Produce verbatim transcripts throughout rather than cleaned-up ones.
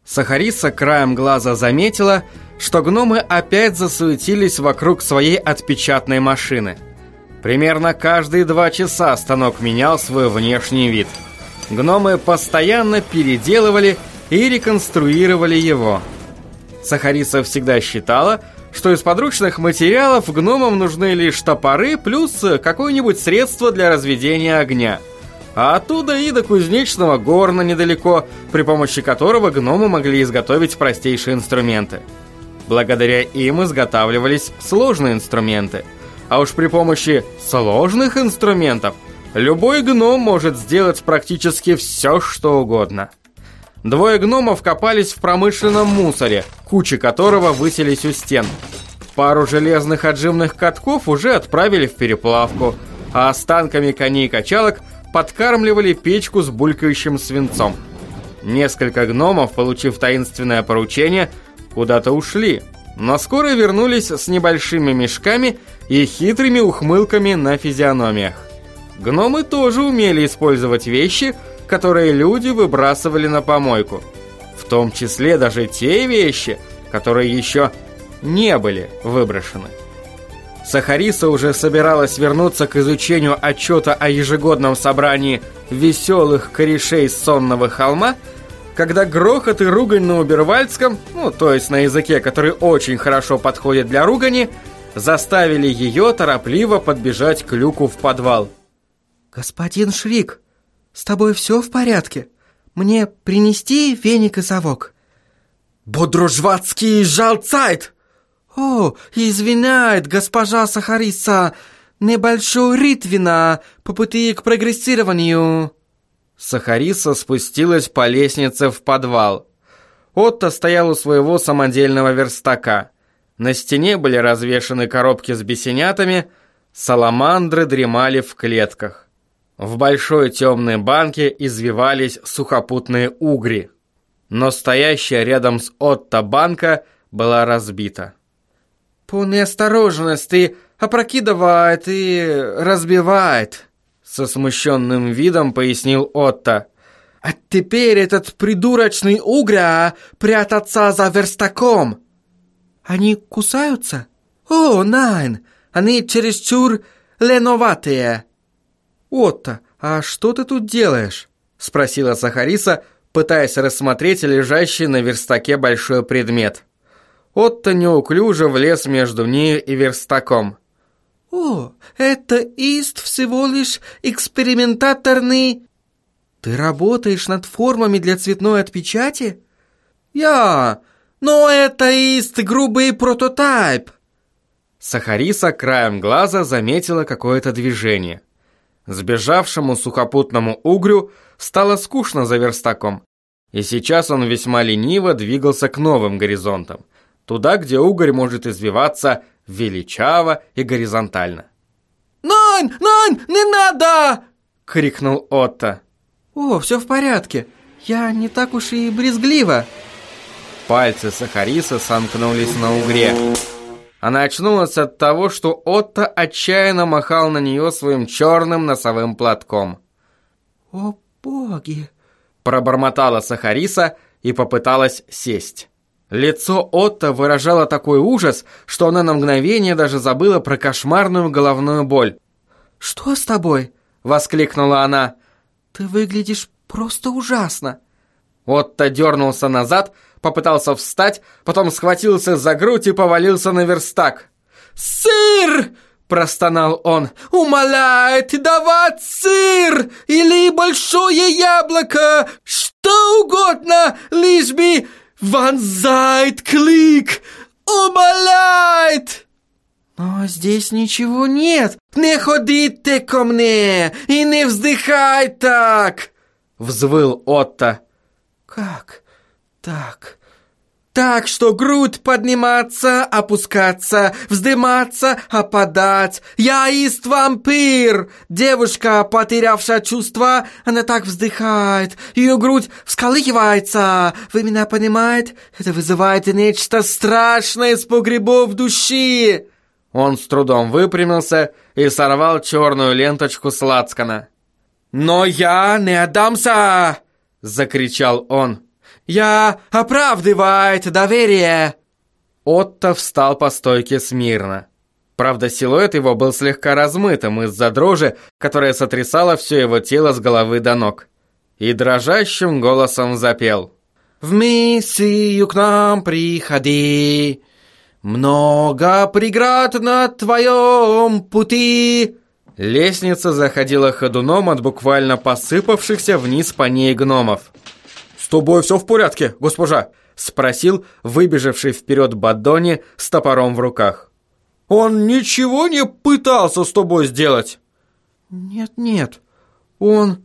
Сахариса краем глаза заметила, что гномы опять засуетились вокруг своей отпечатной машины. Примерно каждые два часа станок менял свой внешний вид. Гномы постоянно переделывали и реконструировали его. Сахариса всегда считала, что из подручных материалов гномам нужны лишь топоры плюс какое-нибудь средство для разведения огня. А оттуда и до кузнечного горна недалеко, при помощи которого гномы могли изготовить простейшие инструменты. Благодаря им изготавливались сложные инструменты. А уж при помощи сложных инструментов любой гном может сделать практически все, что угодно. Двое гномов копались в промышленном мусоре, кучи которого высились у стен. Пару железных отжимных катков уже отправили в переплавку, а останками коней и качалок подкармливали печку с булькающим свинцом. Несколько гномов, получив таинственное поручение, куда-то ушли, но скоро вернулись с небольшими мешками и хитрыми ухмылками на физиономиях. Гномы тоже умели использовать вещи, которые люди выбрасывали на помойку. В том числе даже те вещи, которые еще не были выброшены. Сахариса уже собиралась вернуться к изучению отчета о ежегодном собрании веселых корешей сонного холма, когда грохот и ругань на убервальдском, ну, то есть на языке, который очень хорошо подходит для ругани, заставили ее торопливо подбежать к люку в подвал. «Господин Шрик, с тобой все в порядке? Мне принести веник и совок?» «Бодружватский жалцайт!» «О, извиняет, госпожа Сахариса, небольшой ритвина по пути к прогрессированию». Сахариса спустилась по лестнице в подвал. Отто стоял у своего самодельного верстака. На стене были развешаны коробки с бесенятами, саламандры дремали в клетках. В большой темной банке извивались сухопутные угри. Но стоящая рядом с Отто банка была разбита. «По неосторожности опрокидывает и разбивает», — со смущенным видом пояснил Отто. «А теперь этот придурочный угря прятаться за верстаком». «Они кусаются?» «О, найн, они чересчур леноватые». «Отто, а что ты тут делаешь?» — спросила Сахариса, пытаясь рассмотреть лежащий на верстаке большой предмет. Отто неуклюже влез между нею и верстаком. «О, это ист всего лишь экспериментаторный...» «Ты работаешь над формами для цветной отпечати?» «Я, но это ист грубый прототип». Сахариса краем глаза заметила какое-то движение. Сбежавшему сухопутному угрю стало скучно за верстаком, и сейчас он весьма лениво двигался к новым горизонтам, туда, где угорь может извиваться величаво и горизонтально. «Найн, найн, не надо!» — крикнул Отто. «О, все в порядке, я не так уж и брезглива». Пальцы Сахарисы сомкнулись на угре. Она очнулась от того, что Отто отчаянно махал на нее своим черным носовым платком. «О, боги!» – пробормотала Сахариса и попыталась сесть. Лицо Отто выражало такой ужас, что она на мгновение даже забыла про кошмарную головную боль. «Что с тобой?» – воскликнула она. «Ты выглядишь просто ужасно». Отто дернулся назад, попытался встать, потом схватился за грудь и повалился на верстак. «Сыр!» – простонал он. «Умоляет давать сыр! Или большое яблоко! Что угодно, лишь бы вонзает клик! Умоляет!» «Но здесь ничего нет!» «Не ходите ко мне и не вздыхай так!» – взвыл Отто. «Как так?» «Так, что грудь подниматься, опускаться, вздыматься, опадать. Я ист вампир. Девушка, потерявшая чувства, она так вздыхает. Ее грудь всколыхивается. Вы меня понимаете? Это вызывает нечто страшное из погребов души». Он с трудом выпрямился и сорвал черную ленточку с лацкана. «Но я не отдамся!» — закричал он. Я оправдывает доверие!» Отто встал по стойке смирно. Правда, силуэт его был слегка размытым из-за дрожи, которая сотрясала все его тело с головы до ног. И дрожащим голосом запел: «В миссию к нам приходи, много преград на твоем пути». Лестница заходила ходуном от буквально посыпавшихся вниз по ней гномов. «С тобой все в порядке, госпожа?» — спросил выбежавший вперед Баддони с топором в руках. «Он ничего не пытался с тобой сделать?» «Нет-нет, он...»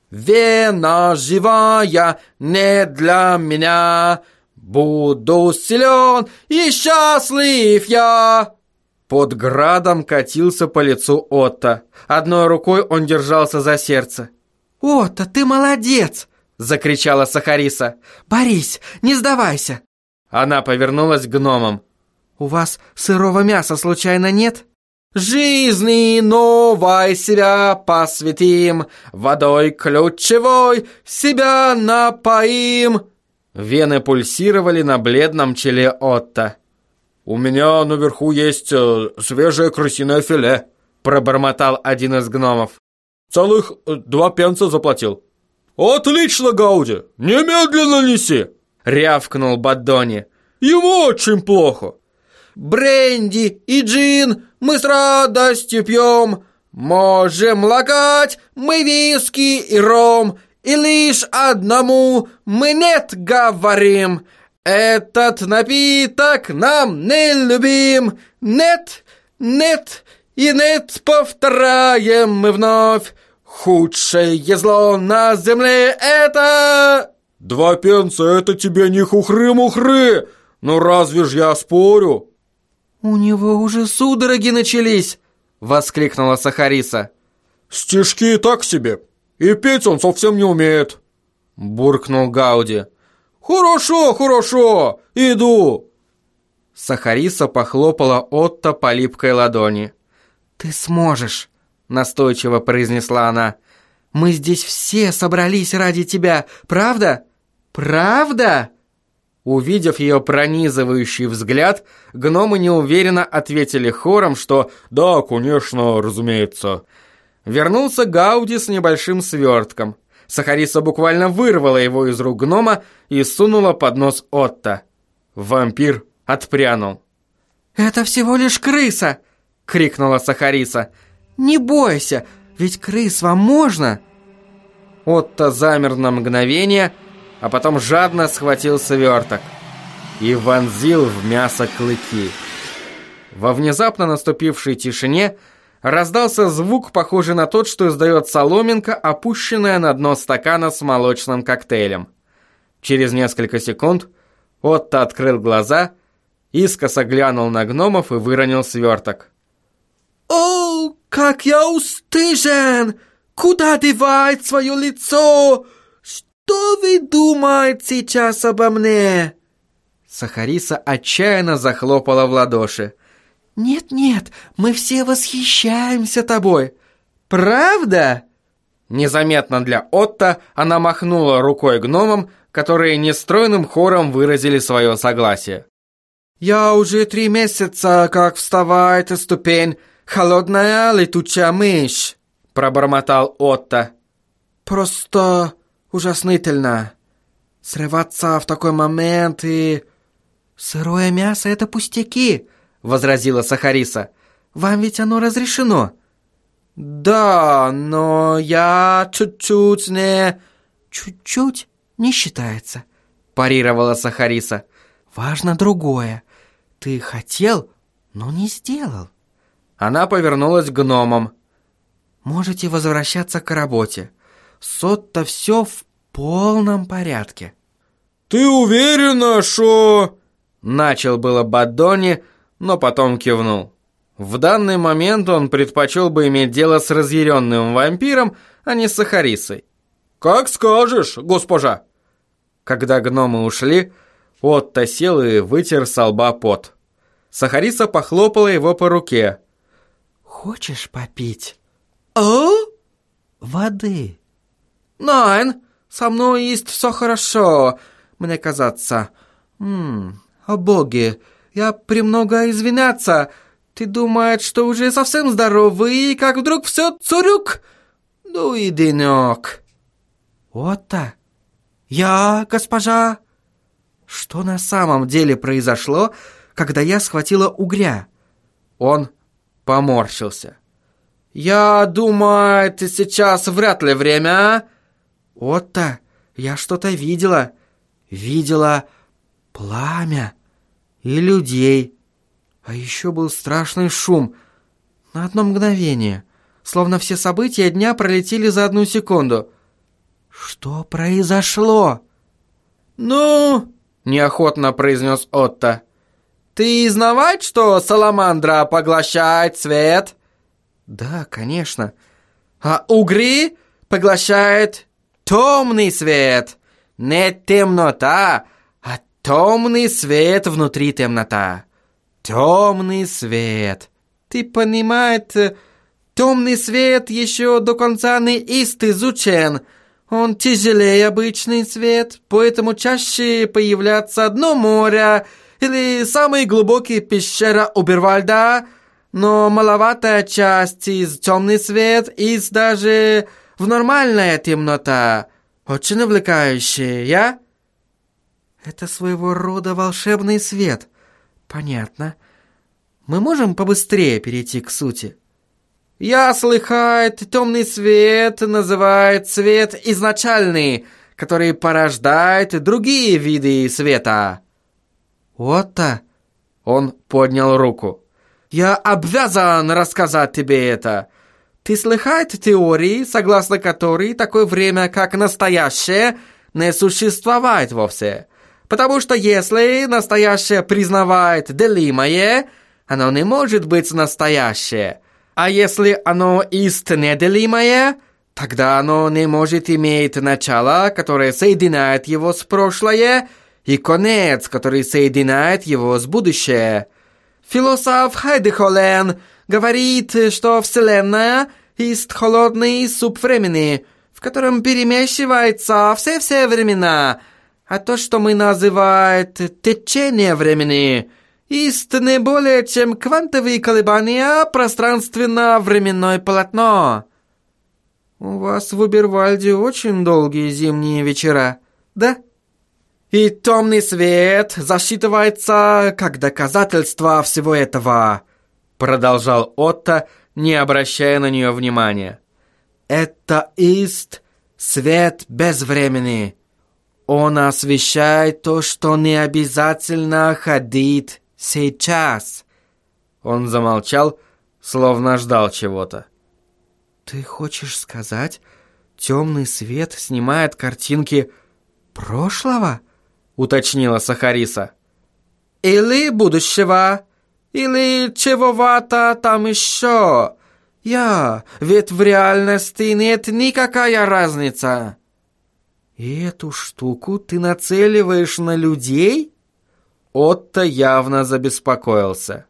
«Вена живая не для меня, буду силен и счастлив я». Под градом катился по лицу Отто. Одной рукой он держался за сердце. «Отто, ты молодец!» — закричала Сахариса. «Борись, не сдавайся!» Она повернулась к гномам. «У вас сырого мяса случайно нет?» «Жизни новой себя посвятим, водой ключевой себя напоим». Вены пульсировали на бледном челе Отто. «У меня наверху есть э, свежее крысиное филе», — пробормотал один из гномов. «Целых э, два пенса заплатил». «Отлично, Гауди! Немедленно неси!» — рявкнул Баддони. «Ему очень плохо». «Бренди и джин мы с радостью пьем, можем лакать мы виски и ром, и лишь одному мы нет говорим. Этот напиток нам не любим. Нет, нет и нет повторяем мы вновь. Худшее зло на земле это...» «Два пенса — это тебе не хухры-мухры! Ну разве ж я спорю?» «У него уже судороги начались!» — воскликнула Сахариса. «Стишки так себе, и петь он совсем не умеет!» — буркнул Гауди. «Хорошо, хорошо, иду!» Сахариса похлопала Отто по липкой ладони. «Ты сможешь!» — настойчиво произнесла она. «Мы здесь все собрались ради тебя, правда? Правда?» Увидев ее пронизывающий взгляд, гномы неуверенно ответили хором, что «Да, конечно, разумеется». Вернулся Гауди с небольшим свертком. Сахариса буквально вырвала его из рук гнома и сунула под нос Отто. Вампир отпрянул. «Это всего лишь крыса!» — крикнула Сахариса. «Не бойся, ведь крыс вам можно!» Отто замер на мгновение, а потом жадно схватил сверток и вонзил в мясо клыки. Во внезапно наступившей тишине раздался звук, похожий на тот, что издает соломинка, опущенная на дно стакана с молочным коктейлем. Через несколько секунд Отто открыл глаза, искоса глянул на гномов и выронил сверток. «О, как я устыжен! Куда девает свое лицо? Что вы думаете сейчас обо мне?» Сахариса отчаянно захлопала в ладоши. «Нет-нет, мы все восхищаемся тобой. Правда?» Незаметно для Отто она махнула рукой гномам, которые нестройным хором выразили свое согласие. «Я уже три месяца, как вставает ступень, холодная летучая мышь», пробормотал Отто. «Просто ужаснительно. Срываться в такой момент и...» «Сырое мясо — это пустяки», — возразила Сахариса. «Вам ведь оно разрешено». «Да, но я чуть-чуть не...» «Чуть-чуть не считается», — парировала Сахариса. «Важно другое. Ты хотел, но не сделал». Она повернулась к гномам. «Можете возвращаться к работе. С Отто все в полном порядке». «Ты уверена, что...» Начал было Баддони, но потом кивнул. В данный момент он предпочел бы иметь дело с разъяренным вампиром, а не с Сахарисой. «Как скажешь, госпожа!» Когда гномы ушли, Отто сел и вытер со лба пот. Сахариса похлопала его по руке. «Хочешь попить?» «А?» «Воды». «Найн, со мной есть все хорошо. мне кажется. Ммм, о боги, я премного извиняться. Ты думаешь, что уже совсем здоровый, и как вдруг все цурюк? Ну и денек. Отто? Я, госпожа? Что на самом деле произошло, когда я схватила угря? Он поморщился. «Я думаю, ты сейчас вряд ли время...» «Отто, я что-то видела. Видела пламя и людей. А еще был страшный шум. На одно мгновение. Словно все события дня пролетели за одну секунду. Что произошло?» «Ну...» — неохотно произнес Отто. «Ты знавать, что саламандра поглощает свет?» «Да, конечно». «А угри поглощает темный свет. Не темнота, а темный свет внутри темнота. Темный свет. Ты понимаешь, темный свет еще до конца не изучен. Он тяжелее обычный свет, поэтому чаще появляется дно моря или самая глубокая пещера Обервальда, но маловатая часть из темный свет, из даже в нормальная темнота, очень увлекающая, я? Это своего рода волшебный свет. Понятно. Мы можем побыстрее перейти к сути? Я слыхает, темный свет называют свет изначальный, который порождает другие виды света. Отто, он поднял руку. Я обязан рассказать тебе это. Ты слыхает теории, согласно которой такое время, как настоящее, не существует вовсе. Потому что если настоящее признавает делимое, оно не может быть настоящее. А если оно есть неделимое, тогда оно не может иметь начало, которое соединяет его с прошлое, и конец, который соединяет его с будущее. Философ Хайдехолен говорит, что Вселенная есть холодный суп времени, в котором перемешиваются все-все времена, а то, что мы называем течение времени, есть не более чем квантовые колебания пространственно-временное полотно. У вас в Обервальде очень долгие зимние вечера, да? И темный свет засчитывается как доказательство всего этого, продолжал Отто, не обращая на нее внимания. Это есть свет без времени. Он освещает то, что не обязательно ходить сейчас. Он замолчал, словно ждал чего-то. Ты хочешь сказать, темный свет снимает картинки прошлого? Уточнила Сахариса. Или будущего, или чего-то там еще. Я, ведь в реальности нет никакая разница. И эту штуку ты нацеливаешь на людей? Отто явно забеспокоился.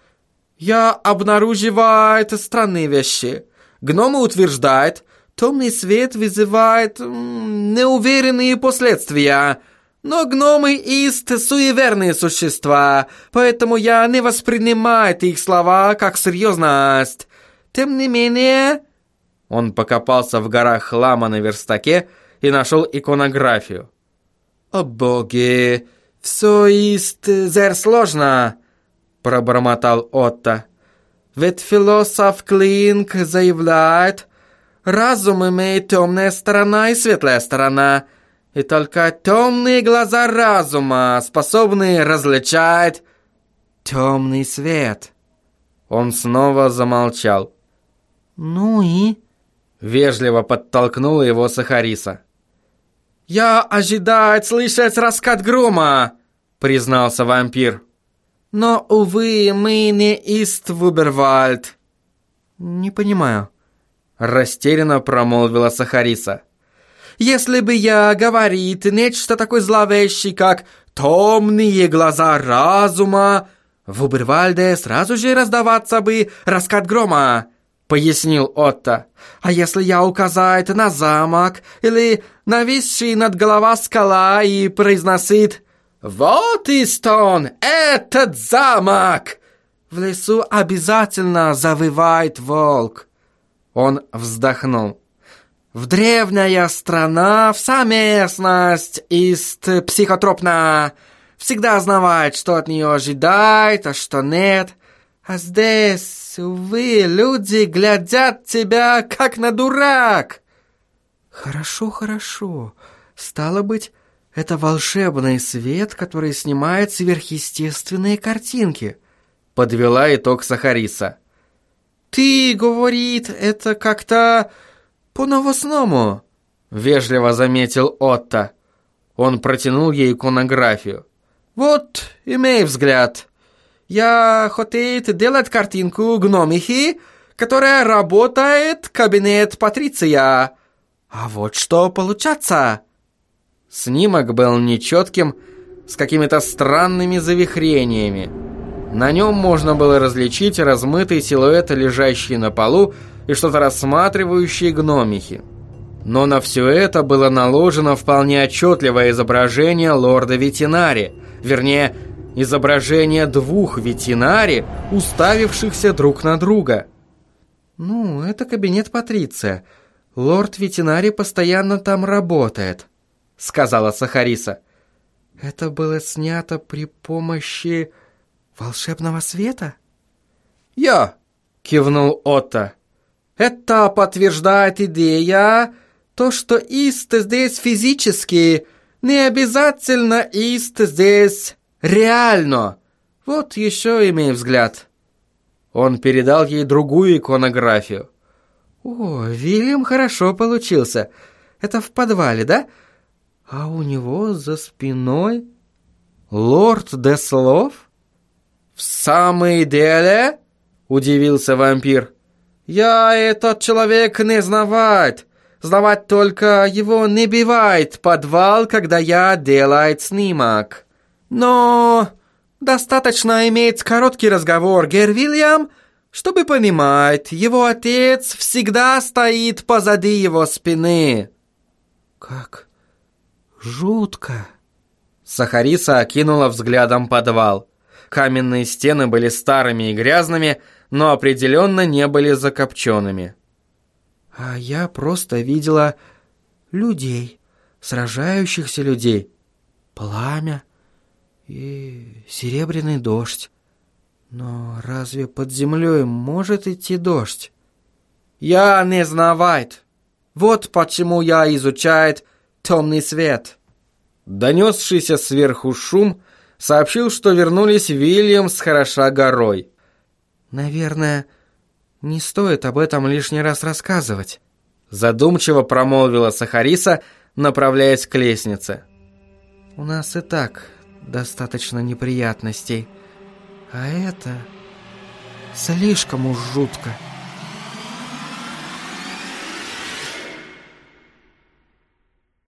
Я обнаруживаю странные вещи. Гномы утверждают, темный свет вызывает м, неуверенные последствия. Но гномы есть суеверные существа, поэтому я не воспринимаю их слова как серьезность. Тем не менее... Он покопался в горах хлама на верстаке и нашел иконографию. «О боги, все есть зер сложно», — пробормотал Отто. «Ведь философ Клинк заявляет, разум имеет темная сторона и светлая сторона, и только темные глаза разума способны различать темный свет». Он снова замолчал. «Ну и?» — вежливо подтолкнула его Сахариса. «Я ожидаю слышать раскат грома», — признался вампир. «Но, увы, мы не ист в Обервальд». «Не понимаю», — растерянно промолвила Сахариса. «Если бы я говорит нечто такое зловещее, как «темные глаза разума», в Обервальде сразу же раздаваться бы раскат грома. — пояснил Отто. «А если я указать на замок или нависший над головой скала и произносит: вот Истон, этот замок!» В лесу обязательно завывает волк. Он вздохнул. В древняя страна, вся местность ist психотропна. Всегда знает, что от нее ожидает, а что нет. А здесь, увы, люди глядят тебя, как на дурак. Хорошо, хорошо. Стало быть, это волшебный свет, который снимает сверхъестественные картинки. Подвела итог Сахариса. Ты, говорит, это как-то по-новостному, вежливо заметил Отто. Он протянул ей иконографию. Вот, имей взгляд. Я хотел делать картинку гномихи, которая работает кабинет Патриция. А вот что получается. Снимок был нечетким, с какими-то странными завихрениями. На нем можно было различить размытый силуэт, лежащий на полу, и что-то рассматривающие гномихи. Но на все это было наложено вполне отчетливое изображение лорда Ветинари, вернее, изображение двух Ветинари, уставившихся друг на друга. «Ну, это кабинет Патриция. Лорд Ветинари постоянно там работает», — сказала Сахариса. «Это было снято при помощи волшебного света?» «Я», — кивнул Отто. «Это подтверждает идея, то, что Ист здесь физически, не обязательно Ист здесь реально. Вот еще имей взгляд». Он передал ей другую иконографию. «О, Вильям хорошо получился. Это в подвале, да? А у него за спиной лорд Деслов?» «В самом деле?» — удивился вампир. «Я этот человек не знавать. Знавать только его не бывает подвал, когда я делаю снимок. Но достаточно иметь короткий разговор, гер Вильям, чтобы понимать, его отец всегда стоит позади его спины». «Как жутко!» Сахариса окинула взглядом подвал. Каменные стены были старыми и грязными, но определенно не были закопченными. «А я просто видела людей, сражающихся людей, пламя и серебряный дождь. Но разве под землей может идти дождь?» «Я не знавать. Вот почему я изучаю темный свет». Донесшийся сверху шум сообщил, что вернулись Вильям с Хороша горой. «Наверное, не стоит об этом лишний раз рассказывать», задумчиво промолвила Сахариса, направляясь к лестнице. «У нас и так достаточно неприятностей, а это слишком уж жутко».